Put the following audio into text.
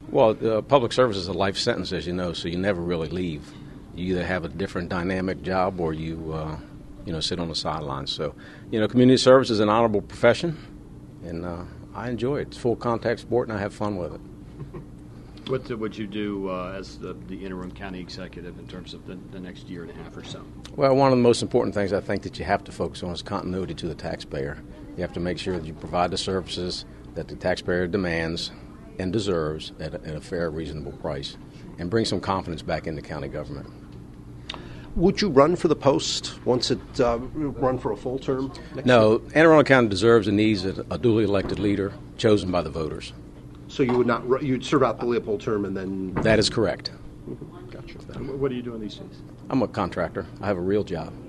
Well, public service is a life sentence, as you know, so you never really leave. You either have a different dynamic job or you sit on the sidelines. So, community service is an honorable profession, and I enjoy it. It's full contact sport, and I have fun with it. What would you do as the interim county executive in terms of the next year and a half or so? Well, one of the most important things I think that you have to focus on is continuity to the taxpayer. You have to make sure that you provide the services that the taxpayer demands and deserves at a fair, reasonable price, and bring some confidence back into county government. Would you run for the post once it run for a full term? No, Anne Arundel County deserves and needs a duly elected leader chosen by the voters. So you would not? You'd serve out the Leopold term and then? That is correct. Gotcha. What are you doing these days? I'm a contractor. I have a real job.